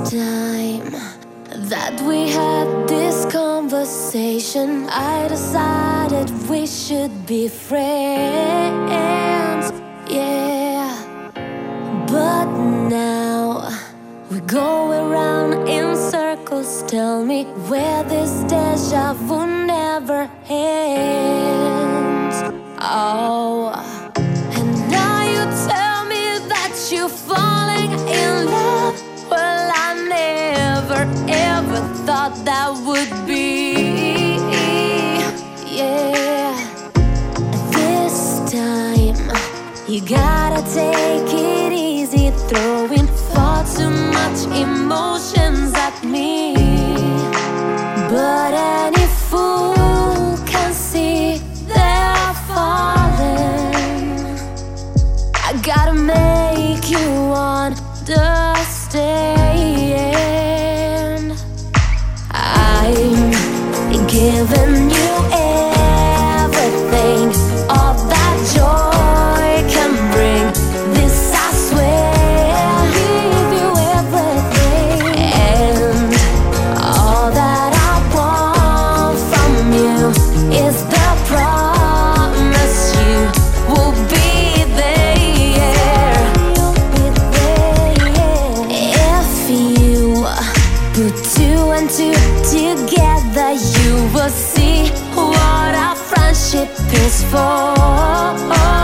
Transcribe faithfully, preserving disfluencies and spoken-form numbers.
time that we had this conversation, I decided we should be friends, yeah. But now we go around in circles. Tell me where this deja vu never ends. Oh, and now you tell me that you're falling in love. Well, I never ever thought that would be, yeah. This time you gotta take it easy, throwing far too much emotions at me. But any fool can see they're falling. I gotta make you understand. I'm giving you everything, all that joy can bring. This I swear, I'll give you everything, and all that I want from you is the promise you will be there. If you put two and two together, you will see what our friendship is for.